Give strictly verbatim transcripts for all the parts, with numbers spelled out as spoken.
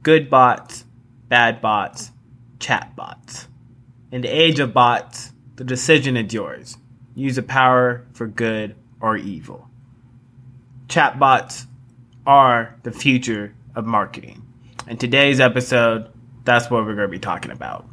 good bots, bad bots, chat bots. In the age of bots, the decision is yours. Use the power for good or evil. Chatbots are the future of marketing. In today's episode, that's what we're going to be talking about.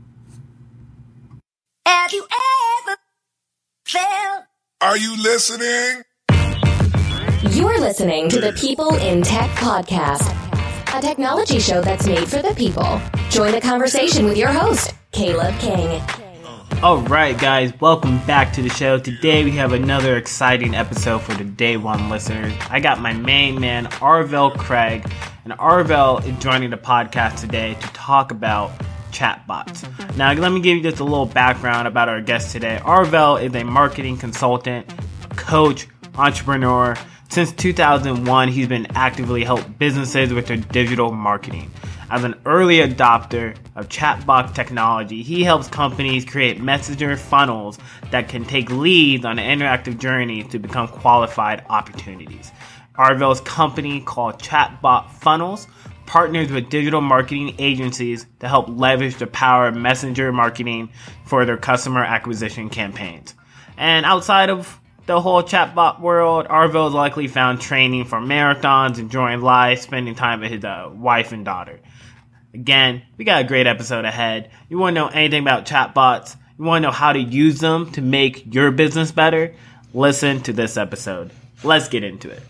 Have you ever felt? Are you listening? You're listening to the People in Tech Podcast, a technology show that's made for the people. Join the conversation with your host, Caleb King. All right, guys, welcome back to the show. Today we have another exciting episode for the day one listeners. I got my main man, Arvel Craig, and Arvel is joining the podcast today to talk about chatbots. Now, let me give you just a little background about our guest today. Arvel is a marketing consultant, coach, entrepreneur. Since two thousand one, he's been actively helping businesses with their digital marketing. As an early adopter of chatbot technology, he helps companies create messenger funnels that can take leads on an interactive journey to become qualified opportunities. Arvel's company called Chatbot Funnels partners with digital marketing agencies to help leverage the power of messenger marketing for their customer acquisition campaigns. And outside of the whole chatbot world, Arvel has likely found training for marathons, enjoying life, spending time with his uh, wife and daughter. Again, we got a great episode ahead. You want to know anything about chatbots? You want to know how to use them to make your business better? Listen to this episode. Let's get into it.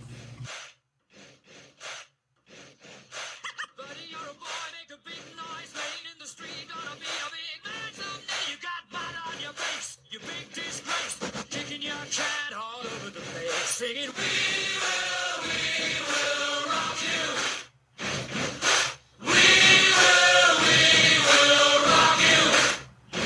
Singing, we will, we will rock you. We will, we will rock you.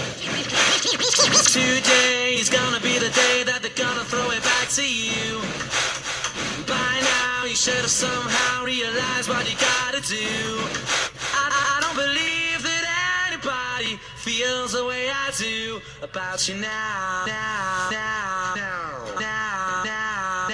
Today is gonna be the day that they're gonna throw it back to you. By now you should have somehow realized what you gotta do. I, I don't believe that anybody feels the way I do about you now, now, now, now, now, now.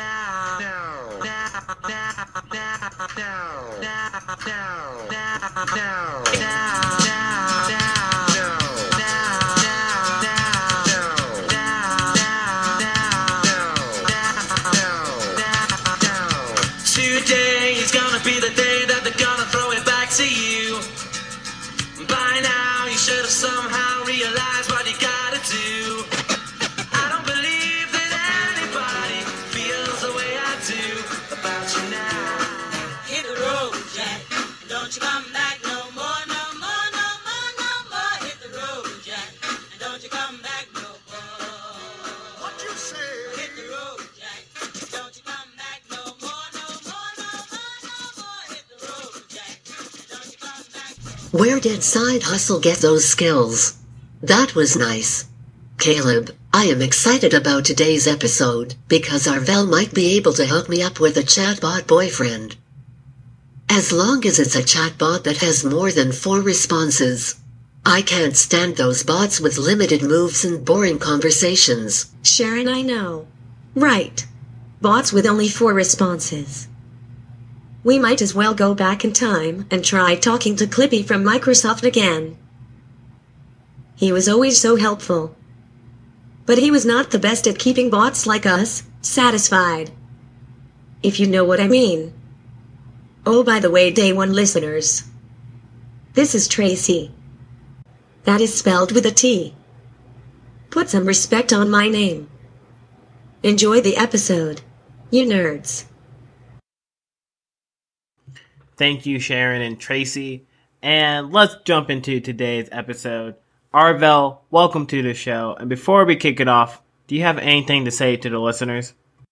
Today is gonna be the day that they're gonna throw it back to you. By now you should have somehow realized what you gotta do. I don't believe that anybody feels the way I do about you now. Hit the road, Jack. Don't you come back no more, no more, no more, no more. Hit the road, Jack. And don't you come back no more. What you say? Hit the road, Jack. Don't you come back no more, no more, no more, no more. Hit the road, Jack. And don't you come back no more. Where did Side Hustle get those skills? That was nice. Caleb, I am excited about today's episode because Arvel might be able to hook me up with a chatbot boyfriend. As long as it's a chatbot that has more than four responses. I can't stand those bots with limited moves and boring conversations. Sharon, I know. Right. Bots with only four responses. We might as well go back in time and try talking to Clippy from Microsoft again. He was always so helpful. But he was not the best at keeping bots like us satisfied. If you know what I mean. Oh, by the way, day one listeners. This is Tracy. That is spelled with a T. Put some respect on my name. Enjoy the episode, you nerds. Thank you, Sharon and Tracy. And let's jump into today's episode. Arvel, welcome to the show. And before we kick it off, do you have anything to say to the listeners?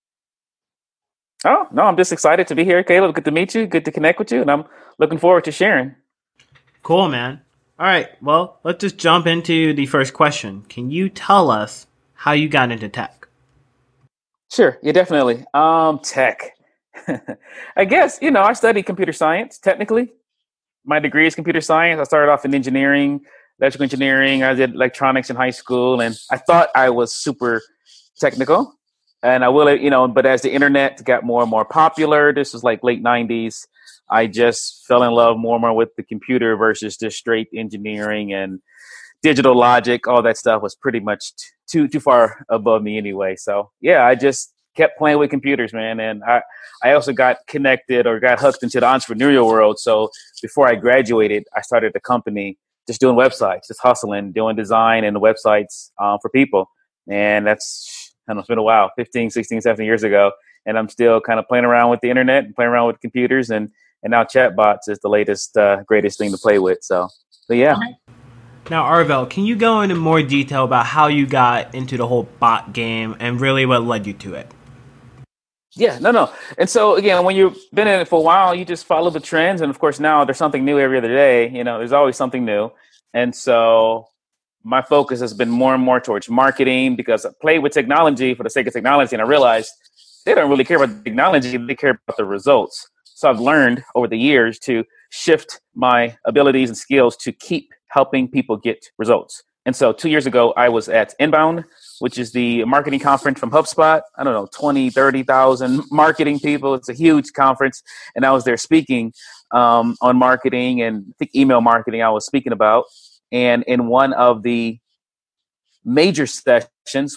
Oh, no, I'm just excited to be here, Caleb. Good to meet you. Good to connect with you. And I'm looking forward to sharing. Cool, man. All right. Well, let's just jump into the first question. Can you tell us how you got into tech? Sure. Yeah, definitely. Um, tech. I guess, you know, I studied computer science, technically. My degree is computer science. I started off in engineering, electrical engineering. I did electronics in high school. And I thought I was super technical. And I will, you know, but as the internet got more and more popular, this was like late nineties, I just fell in love more and more with the computer versus just straight engineering and digital logic. All that stuff was pretty much t- too too far above me anyway. So yeah, I just kept playing with computers, man. And I, I also got connected or got hooked into the entrepreneurial world. So before I graduated, I started a company just doing websites, just hustling, doing design and websites um, for people. And that's, I don't know, it's been a while, fifteen, sixteen, seventeen years ago. And I'm still kind of playing around with the internet and playing around with computers. And, and now chatbots is the latest, uh, greatest thing to play with. So, but yeah. Now, Arvel, can you go into more detail about how you got into the whole bot game and really what led you to it? Yeah, no, no. And so again, when you've been in it for a while, you just follow the trends. And of course, now there's something new every other day. You know, there's always something new. And so my focus has been more and more towards marketing because I played with technology for the sake of technology. And I realized they don't really care about the technology. They care about the results. So I've learned over the years to shift my abilities and skills to keep helping people get results. And so two years ago, I was at Inbound, which is the marketing conference from HubSpot. I don't know, twenty, thirty thousand marketing people. It's a huge conference. And I was there speaking um, on marketing and I think email marketing I was speaking about. And in one of the major sessions,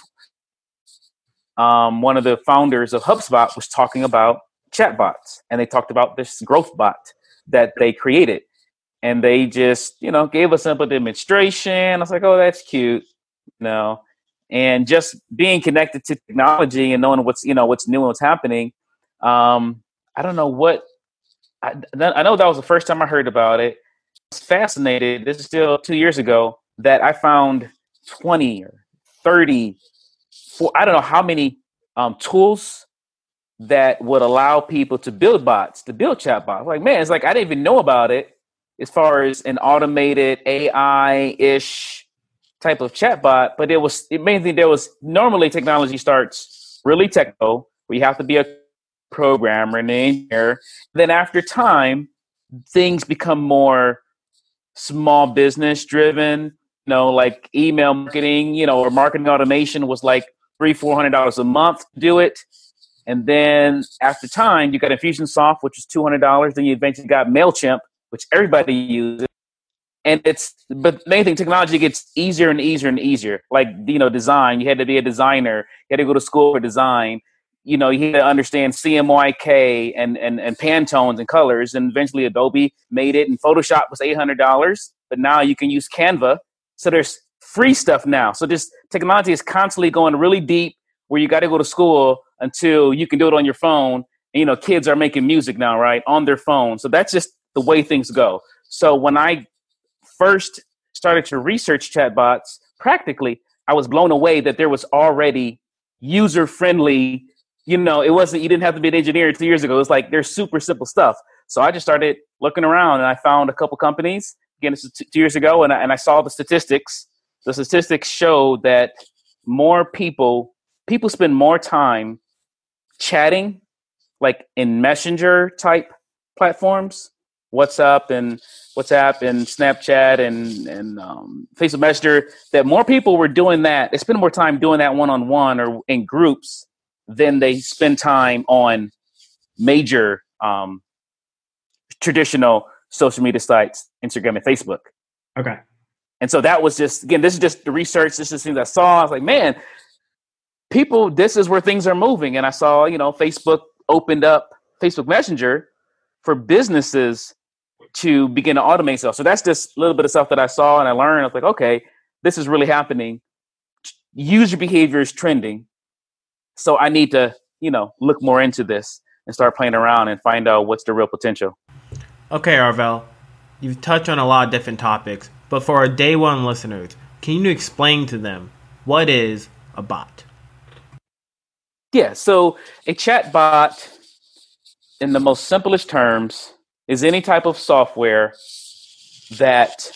um, one of the founders of HubSpot was talking about chatbots. And they talked about this growth bot that they created. And they just, you know, gave a simple demonstration. I was like, oh, that's cute. No. And just being connected to technology and knowing what's, you know, what's new and what's happening. Um, I don't know what, I, I know that was the first time I heard about it. I was fascinated. This is still two years ago that I found twenty or thirty, for, I don't know how many um, tools that would allow people to build bots, to build chatbots. Like, man, it's like, I didn't even know about it. As far as an automated A I-ish type of chatbot, but it was it mainly there was normally technology starts really technical, where you have to be a programmer and an engineer. Then after time, things become more small business driven. You know, like email marketing, you know, or marketing automation was like three, four hundred dollars a month to do it. And then after time, you got Infusionsoft, which is two hundred dollars. Then you eventually got MailChimp, which everybody uses. And it's, but the main thing, technology gets easier and easier and easier. Like, you know, design, you had to be a designer. You had to go to school for design. You know, you had to understand C M Y K and, and, and Pantones and colors. And eventually Adobe made it. And Photoshop was eight hundred dollars. But now you can use Canva. So there's free stuff now. So this technology is constantly going really deep where you got to go to school until you can do it on your phone. And, you know, kids are making music now, right, on their phone. So that's just the way things go. So when I first started to research chatbots practically, I was blown away that there was already user-friendly, you know, it wasn't, you didn't have to be an engineer two years ago. It was like, there's super simple stuff. So I just started looking around and I found a couple companies. Again, this is two years ago, and I, and I saw the statistics. The statistics showed that more people, people spend more time chatting, like in messenger type platforms, WhatsApp and WhatsApp and Snapchat and and um, Facebook Messenger, that more people were doing that. They spend more time doing that one-on-one or in groups than they spend time on major um, traditional social media sites, Instagram and Facebook. Okay. And so that was just, again, this is just the research. This is things I saw. I was like, man, people, this is where things are moving. And I saw, you know, Facebook opened up Facebook Messenger for businesses to begin to automate stuff. So that's just a little bit of stuff that I saw and I learned. I was like, okay, this is really happening. User behavior is trending. So I need to, you know, look more into this and start playing around and find out what's the real potential. Okay, Arvel, you've touched on a lot of different topics, but for our day one listeners, can you explain to them what is a bot? Yeah, so a chat bot, in the most simplest terms, is any type of software that,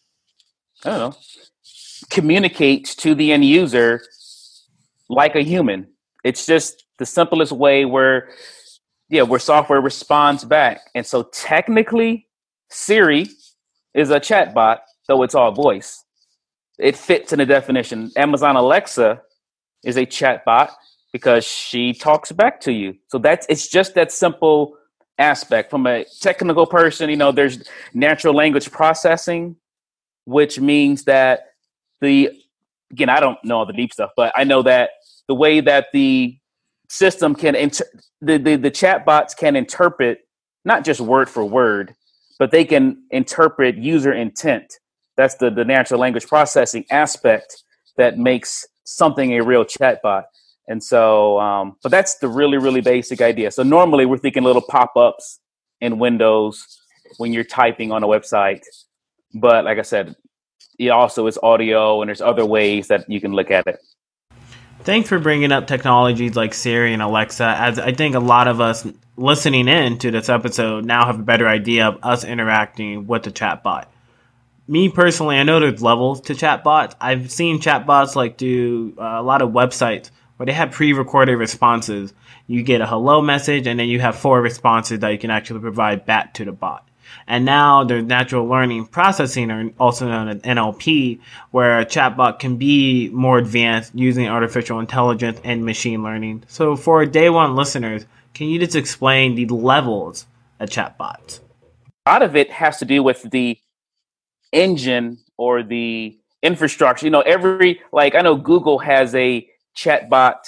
I don't know, communicates to the end user like a human. It's just the simplest way where, yeah, where software responds back. And so technically, Siri is a chat bot, though it's all voice. It fits in the definition. Amazon Alexa is a chat bot because she talks back to you. So that's, it's just that simple aspect. From a technical person, you know, there's natural language processing, which means that the, again, I don't know all the deep stuff, but I know that the way that the system can, inter- the, the, the chatbots can interpret not just word for word, but they can interpret user intent. That's the, the natural language processing aspect that makes something a real chatbot. And so, um, but that's the really, really basic idea. So normally we're thinking little pop-ups in Windows when you're typing on a website. But like I said, it also is audio, and there's other ways that you can look at it. Thanks for bringing up technologies like Siri and Alexa, as I think a lot of us listening in to this episode now have a better idea of us interacting with the chatbot. Me personally, I know there's levels to chatbots. I've seen chatbots like do uh, a lot of websites where they have pre-recorded responses. You get a hello message, and then you have four responses that you can actually provide back to the bot. And now there's natural learning processing, or also known as N L P, where a chatbot can be more advanced using artificial intelligence and machine learning. So for day one listeners, can you just explain the levels of chatbots? A lot of it has to do with the engine or the infrastructure. You know, every, like, I know Google has a chatbot.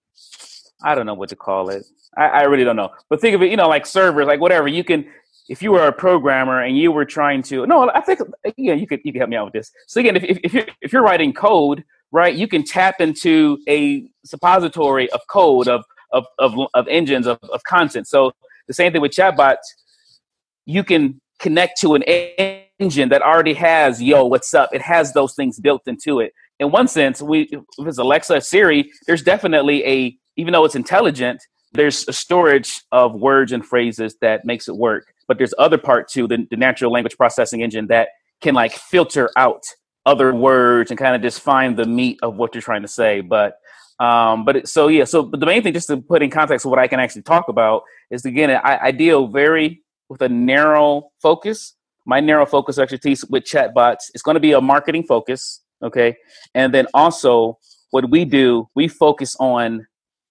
I don't know what to call it. I, I really don't know. But think of it, you know, like servers, like whatever. You can, if you were a programmer and you were trying to, no, I think, yeah, you could, you could help me out with this. So again, if, if, if, you're, if you're writing code, right, you can tap into a suppository of code, of, of, of, of engines, of, of content. So the same thing with chatbots, you can connect to an engine that already has, yo, what's up? It has those things built into it. In one sense, we, if it's Alexa, Siri, there's definitely a, even though it's intelligent, there's a storage of words and phrases that makes it work. But there's other part too, the, the natural language processing engine that can like filter out other words and kind of just find the meat of what you're trying to say. But um, but it, so yeah, so but the main thing, just to put in context of what I can actually talk about, is again, I, I deal very with a narrow focus. My narrow focus expertise with chatbots is going to be a marketing focus, okay? And then also what we do, we focus on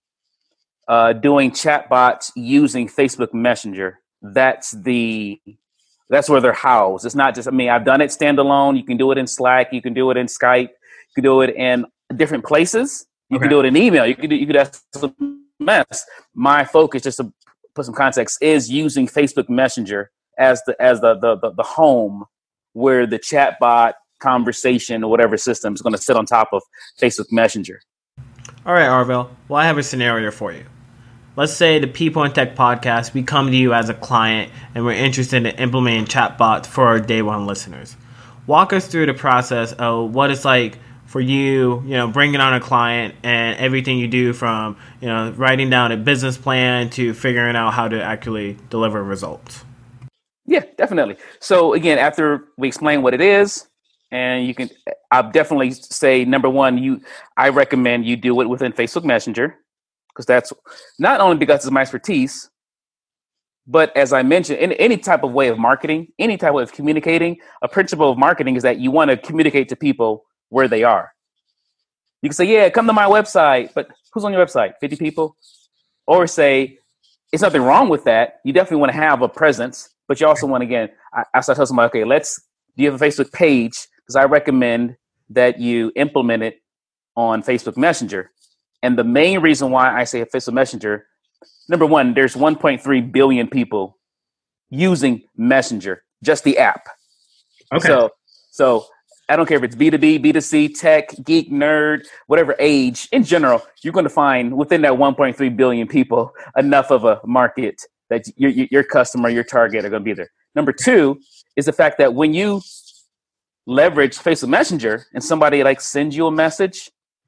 uh, doing chatbots using Facebook Messenger. That's the that's where they're housed. It's not just, I mean, I've done it standalone. You can do it in Slack. You can do it in Skype. You can do it in different places. You Okay. can do it in email. You can do, you could ask some mess. My focus, just to put some context, is using Facebook Messenger as the as the the the, the home where the chatbot conversation or whatever system is going to sit on top of Facebook Messenger. All right, Arvel. Well, I have a scenario for you. Let's say the People in Tech podcast, we come to you as a client and we're interested in implementing chatbots for our day one listeners. Walk us through the process of what it's like for you, you know, bringing on a client and everything you do from, you know, writing down a business plan to figuring out how to actually deliver results. Yeah, definitely. So again, after we explain what it is, and you can, I'll definitely say, number one, you, I recommend you do it within Facebook Messenger, because that's not only because it's my expertise, but as I mentioned, in any type of way of marketing, any type of communicating, a principle of marketing is that you want to communicate to people where they are. You can say, yeah, come to my website, but who's on your website? fifty people? Or say, it's nothing wrong with that. You definitely want to have a presence, but you also want, again, I, I start telling somebody, okay, let's, do you have a Facebook page? Because I recommend that you implement it on Facebook Messenger. And the main reason why I say Facebook Messenger, number one, there's one point three billion people using Messenger, just the app. Okay. So, so I don't care if it's B two B, B two C, tech, geek, nerd, whatever age, in general, you're going to find within that one point three billion people enough of a market that your, your customer, your target are going to be there. Number two is the fact that when you leverage Facebook Messenger and somebody like sends you a message,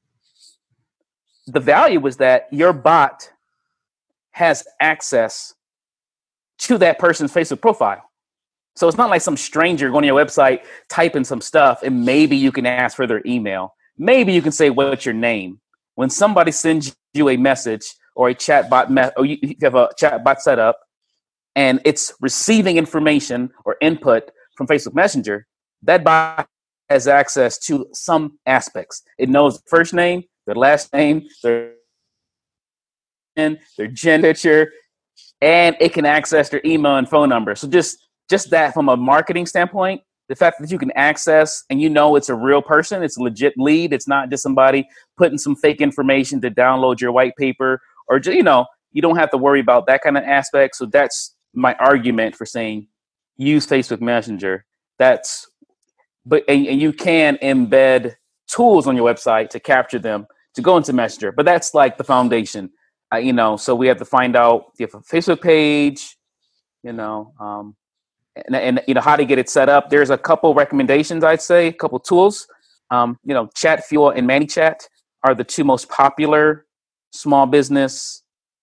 the value was that your bot has access to that person's Facebook profile. So it's not like some stranger going to your website, typing some stuff, and maybe you can ask for their email. Maybe you can say, what's your name? When somebody sends you a message or a chatbot, me- or you have a chatbot set up, and it's receiving information or input from Facebook Messenger, that bot has access to some aspects. It knows their first name, their last name, their their gender, and it can access their email and phone number. So just just that from a marketing standpoint, the fact that you can access and you know it's a real person, it's a legit lead, it's not just somebody putting some fake information to download your white paper, or you know, you don't have to worry about that kind of aspect. So that's my argument for saying use Facebook Messenger. That's but and, and you can embed tools on your website to capture them to go into Messenger. But that's like the foundation, uh, you know. So we have to find out if a Facebook page, you know, um, and, and you know how to get it set up. There's a couple recommendations, I'd say, a couple tools. Um, you know, Chatfuel and ManyChat are the two most popular small business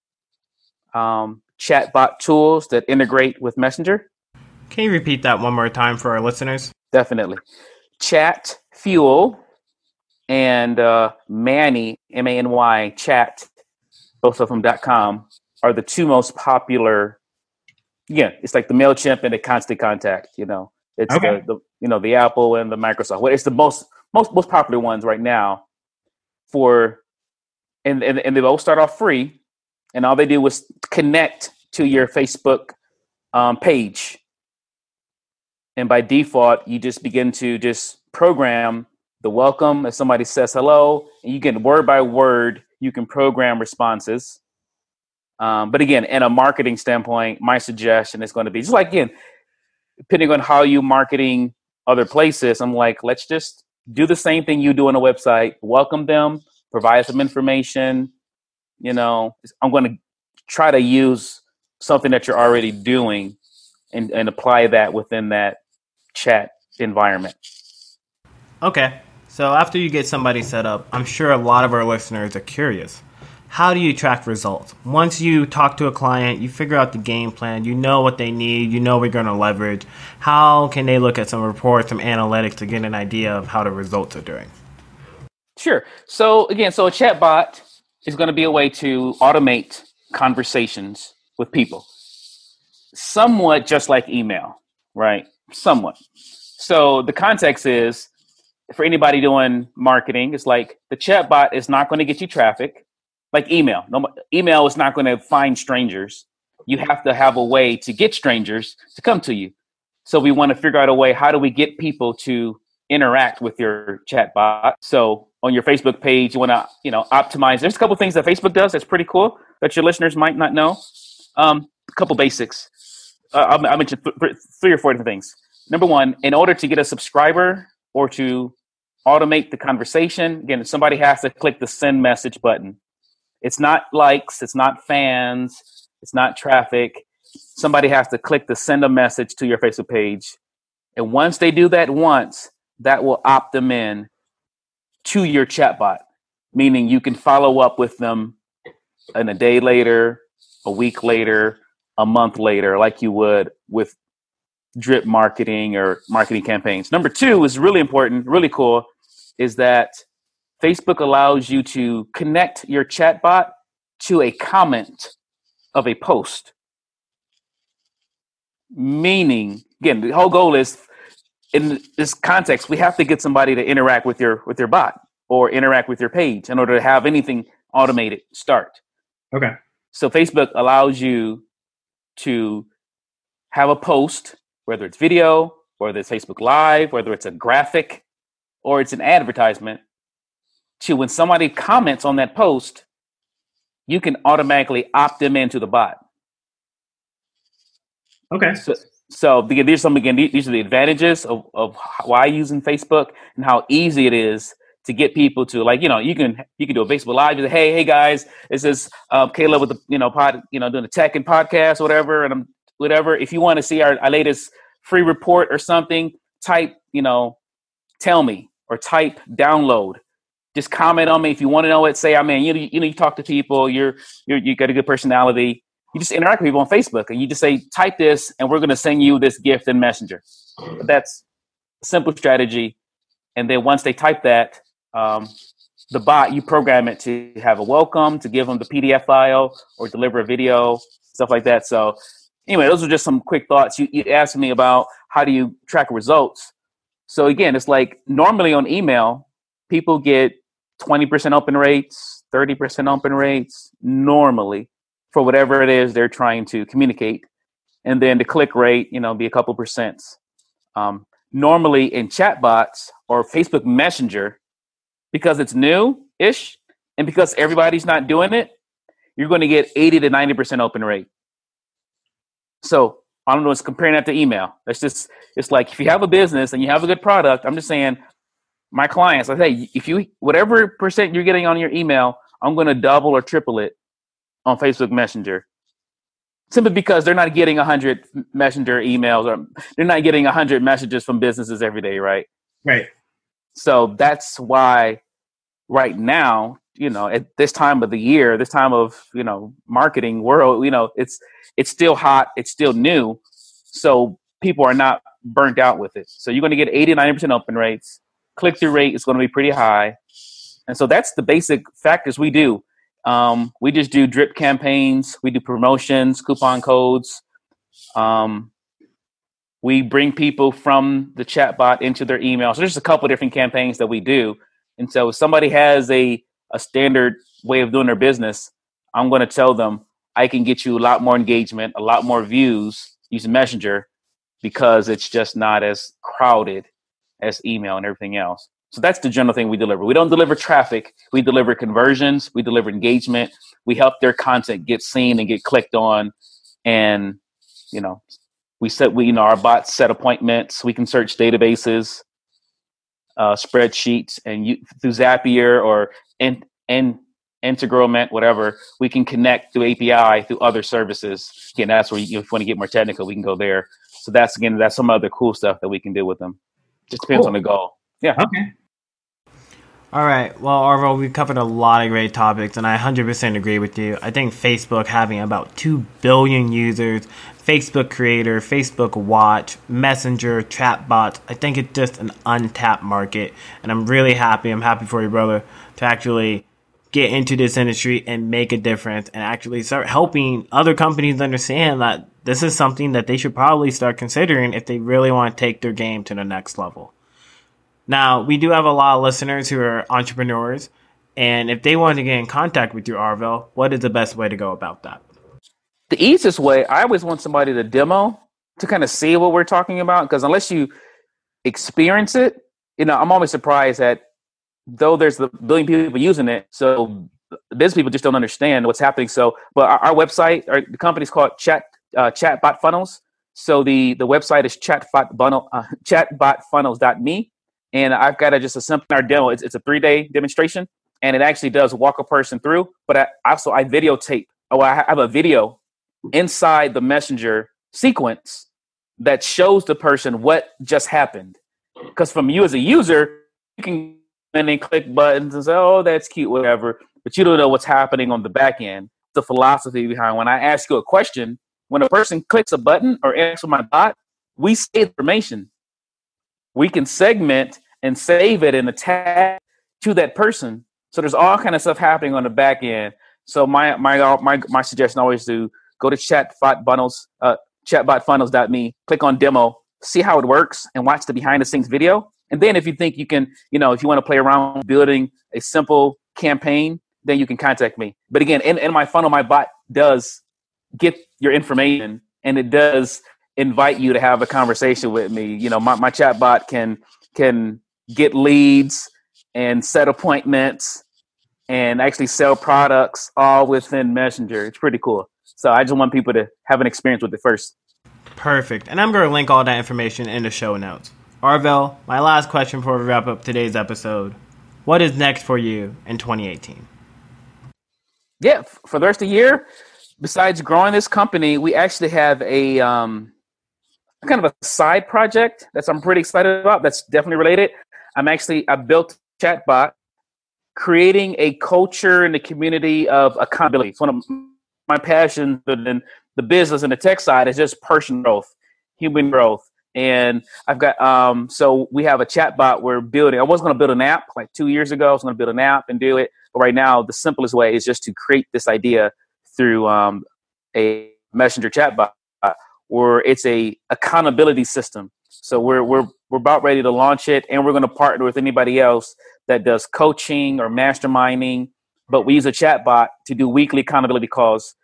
um, chatbot tools that integrate with Messenger. Can you repeat that one more time for our listeners? Definitely. Chatfuel and uh, Many, M A N Y, Chat, both of them .com, are the two most popular. Yeah, it's like the MailChimp and the Constant Contact, you know. It's Okay. the, the you know the Apple and the Microsoft. Well, it's the most most most popular ones right now for and, and and they both start off free, and all they do is connect to your Facebook um, page. And by default, you just begin to just program the welcome. If somebody says hello, and you can word by word, you can program responses. Um, but again, in a marketing standpoint, my suggestion is going to be just like, again, depending on how you marketing other places, I'm like, let's just do the same thing you do on a website, welcome them, provide some information. You know, I'm going to try to use something that you're already doing and, and apply that within that chat environment. Okay. So after you get somebody set up, I'm sure a lot of our listeners are curious. How do you track results? Once you talk to a client, you figure out the game plan, you know what they need, you know we're going to leverage. How can they look at some reports, some analytics to get an idea of how the results are doing? Sure. So again, so a chatbot is going to be a way to automate conversations with people. Somewhat just like email, right? Somewhat. So the context is, for anybody doing marketing, it's like the chatbot is not going to get you traffic. Like email. No, email is not going to find strangers. You have to have a way to get strangers to come to you. So we want to figure out a way, how do we get people to interact with your chatbot? So on your Facebook page, you want to, you know, optimize. There's a couple things that Facebook does that's pretty cool that your listeners might not know. Um, a couple basics. Uh, I'll, I'll mention th- three or four different things. Number one, in order to get a subscriber or to automate the conversation, again, somebody has to click the send message button. It's not likes, it's not fans, it's not traffic. Somebody has to click the send a message to your Facebook page. And once they do that once, that will opt them in to your chatbot, meaning you can follow up with them in a day later, a week later, a month later, like you would with drip marketing or marketing campaigns. Number two is really important, really cool, is that Facebook allows you to connect your chatbot to a comment of a post. Meaning, again, the whole goal is, in this context, we have to get somebody to interact with your with your bot or interact with your page in order to have anything automated start. Okay. So Facebook allows you to have a post, whether it's video, whether it's Facebook Live, whether it's a graphic, or it's an advertisement, to when somebody comments on that post, you can automatically opt them into the bot. Okay. So, so again, these are some again these are the advantages of, of why using Facebook and how easy it is to get people to, like, you know, you can you can do a Facebook Live. You say, hey, hey guys, this is uh, Caleb with the you know pod you know doing the tech and podcast, whatever, and I'm whatever. If you want to see our, our latest free report or something, type you know, tell me, or type download. Just comment on me if you want to know it. Say, I mean, you you know, you talk to people. You're you you got a good personality. You just interact with people on Facebook, and you just say, type this, and we're going to send you this gift in Messenger. That's a simple strategy. And then once they type that, um, the bot, you program it to have a welcome, to give them the P D F file, or deliver a video, stuff like that. So anyway, those are just some quick thoughts. You, you asked me about how do you track results. So again, it's like normally on email, people get twenty percent open rates, thirty percent open rates normally. for whatever it is they're trying to communicate. And then the click rate, you know, be a couple percents. Um, normally in chatbots or Facebook Messenger, because it's new-ish and because everybody's not doing it, you're going to get eighty to ninety percent open rate. So I don't know, it's comparing that to email. That's just, it's like if you have a business and you have a good product, I'm just saying, my clients, I say, if you, whatever percent you're getting on your email, I'm going to double or triple it on Facebook Messenger. Simply because they're not getting one hundred Messenger emails, or they're not getting one hundred messages from businesses every day, right? Right. So that's why right now, you know, at this time of the year, this time of, you know, marketing world, you know, it's it's still hot, it's still new. So people are not burnt out with it. So you're going to get eighty, ninety percent open rates. Click-through rate is going to be pretty high. And so that's the basic factors we do. Um, we just do drip campaigns. We do promotions, coupon codes. Um, we bring people from the chatbot into their email. So there's a couple of different campaigns that we do. And so if somebody has a, a standard way of doing their business, I'm going to tell them I can get you a lot more engagement, a lot more views using Messenger because it's just not as crowded as email and everything else. So that's the general thing we deliver. We don't deliver traffic. We deliver conversions. We deliver engagement. We help their content get seen and get clicked on. And, you know, we set, we, you know, our bots set appointments. We can search databases, uh, spreadsheets, and you, through Zapier or in, in, Integrament, whatever, we can connect through A P I through other services. Again, that's where you, if you want to get more technical, we can go there. So that's, again, that's some other cool stuff that we can do with them. Just depends cool. on the goal. Yeah. Okay. All right. Well, Arvel, we've covered a lot of great topics, and I one hundred percent agree with you. I think Facebook having about two billion users, Facebook Creator, Facebook Watch, Messenger, chatbots, I think it's just an untapped market, and I'm really happy. I'm happy for you, brother, to actually get into this industry and make a difference and actually start helping other companies understand that this is something that they should probably start considering if they really want to take their game to the next level. Now, we do have a lot of listeners who are entrepreneurs, and if they want to get in contact with you, Arvel, what is the best way to go about that? The easiest way, I always want somebody to demo to kind of see what we're talking about, because unless you experience it, you know, I'm always surprised that though there's a billion people using it, so business people just don't understand what's happening. So, but our, our website, our, the company's called Chat uh, Chatbot Funnels. So the the website is chatbot funnel uh, chatbot funnels dot me. And I've got a, just a seminar demo. It's, it's a three-day demonstration, and it actually does walk a person through. But I, also, I videotape. Oh, I have a video inside the Messenger sequence that shows the person what just happened. Because from you as a user, you can and then click buttons and say, "Oh, that's cute," whatever. But you don't know what's happening on the back end. The philosophy behind when I ask you a question, when a person clicks a button or answers my bot, we say information. We can segment and save it and attach to that person. So there's all kind of stuff happening on the back end. So my my my my suggestion always to go to chatbot funnels, uh, chatbot funnels dot me, click on demo, see how it works, and watch the behind the scenes video. And then if you think you can, you know, if you want to play around with building a simple campaign, then you can contact me. But again, in, in my funnel, my bot does get your information, and it does invite you to have a conversation with me. You know, my, my chat bot can can get leads and set appointments and actually sell products all within Messenger. It's pretty cool. So I just want people to have an experience with it first. Perfect. And I'm going to link all that information in the show notes. Arvel, my last question before we wrap up today's episode. What is next for you in twenty eighteen? Yeah, for the rest of the year, besides growing this company, we actually have a um, kind of a side project that I'm pretty excited about. That's definitely related. I'm actually, I built a chatbot, creating a culture in the community of accountability. It's one of my passions in the business and the tech side is just personal growth, human growth. And I've got, um, so we have a chatbot we're building. I was going to build an app like two years ago. I was going to build an app and do it. But right now, the simplest way is just to create this idea through um, a Messenger chatbot where it's a accountability system. So we're, we're, we're about ready to launch it, and we're going to partner with anybody else that does coaching or masterminding. But we use a chatbot to do weekly accountability calls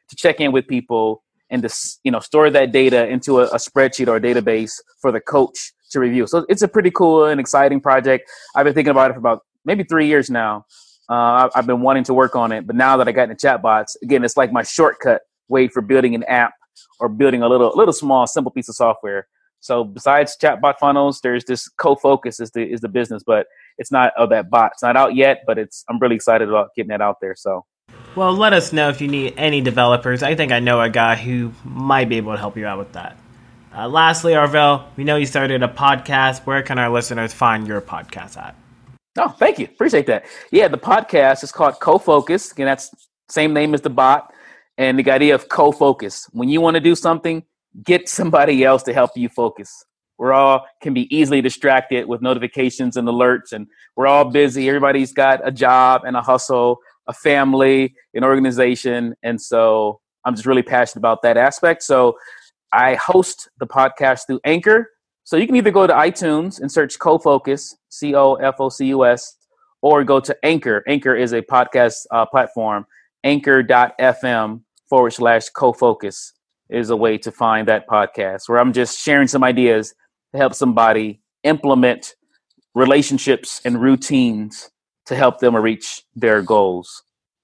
to check in with people and to, you know, store that data into a, a spreadsheet or a database for the coach to review. So it's a pretty cool and exciting project. I've been thinking about it for about maybe three years now. Uh, I've been wanting to work on it, but now that I got into chatbots, again, it's like my shortcut way for building an app or building a little, little small, simple piece of software. So besides chatbot funnels, there's this CoFocus is the is the business, but it's not of that bot. It's not out yet, but it's I'm really excited about getting that out there. So, well, let us know if you need any developers. I think I know a guy who might be able to help you out with that. Uh, lastly, Arvel, we know you started a podcast. Where can our listeners find your podcast at? Oh, thank you. Appreciate that. Yeah, the podcast is called CoFocus. Again, that's same name as the bot. And the idea of CoFocus. When you want to do something, get somebody else to help you focus. We're all can be easily distracted with notifications and alerts, and we're all busy. Everybody's got a job and a hustle, a family, an organization. And so I'm just really passionate about that aspect. So I host the podcast through Anchor. So you can either go to iTunes and search CoFocus, C O F O C U S, or go to Anchor. Anchor is a podcast uh, platform. Anchor.fm forward slash CoFocus is a way to find that podcast where I'm just sharing some ideas to help somebody implement relationships and routines to help them reach their goals.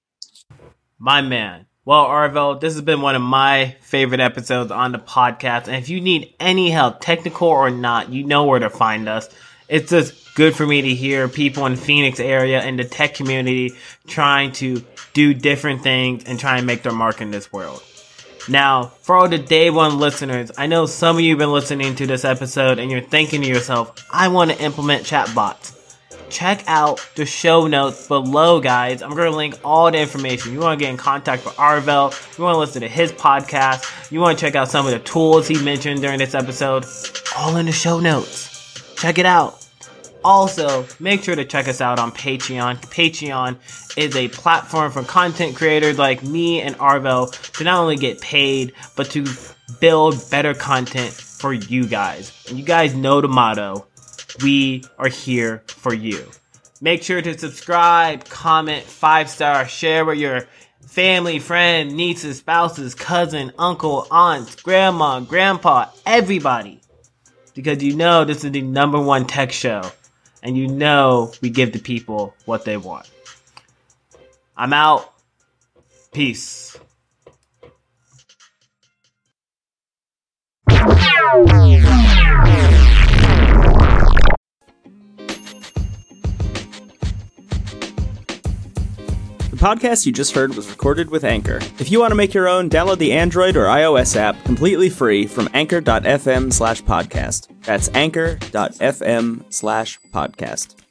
My man. Well, Arvel, this has been one of my favorite episodes on the podcast. And if you need any help, technical or not, you know where to find us. It's just good for me to hear people in Phoenix area and the tech community trying to do different things and try and make their mark in this world. Now, for all the day one listeners, I know some of you have been listening to this episode and you're thinking to yourself, I want to implement chatbots. Check out the show notes below, guys. I'm going to link all the information. You want to get in contact with Arvel, you want to listen to his podcast, you want to check out some of the tools he mentioned during this episode, all in the show notes. Check it out. Also, make sure to check us out on Patreon. Patreon is a platform for content creators like me and Arvel to not only get paid, but to build better content for you guys. And you guys know the motto. We are here for you. Make sure to subscribe, comment, five star, share with your family, friend, nieces, spouses, cousin, uncle, aunts, grandma, grandpa, everybody. Because you know this is the number one tech show. And you know we give the people what they want. I'm out. Peace. The podcast you just heard was recorded with Anchor. If you want to make your own, download the Android or iOS app completely free from anchor.fm slash podcast. That's anchor.fm slash podcast.